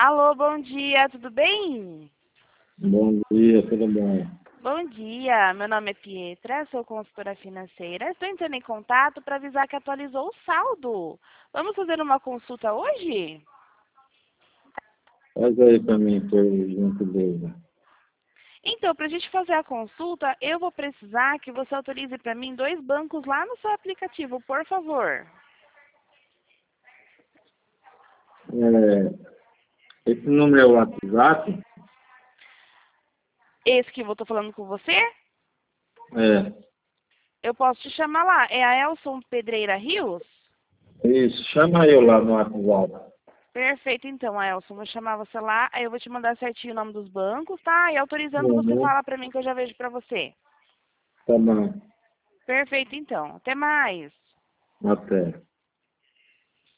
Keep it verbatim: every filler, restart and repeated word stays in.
Alô, bom dia, tudo bem? Bom dia, tudo bom? Bom dia, meu nome é Pietra, sou consultora financeira. Estou entrando em contato para avisar que atualizou o saldo. Vamos fazer uma consulta hoje? Faz aí para mim, por gentileza. Então, para a gente fazer a consulta, eu vou precisar que você autorize para mim dois bancos lá no seu aplicativo, por favor. É, esse número é o WhatsApp? Esse que eu estou falando com você, É, eu posso te chamar lá. É a Elson Pedreira Rios? isso, chama eu lá no WhatsApp. Perfeito, então, Elson. Vou chamar você lá, aí eu vou te mandar certinho o nome dos bancos, tá? E autorizando, você Uhum, fala pra mim que eu já vejo pra você. tá bom, Perfeito, então. Até mais. até.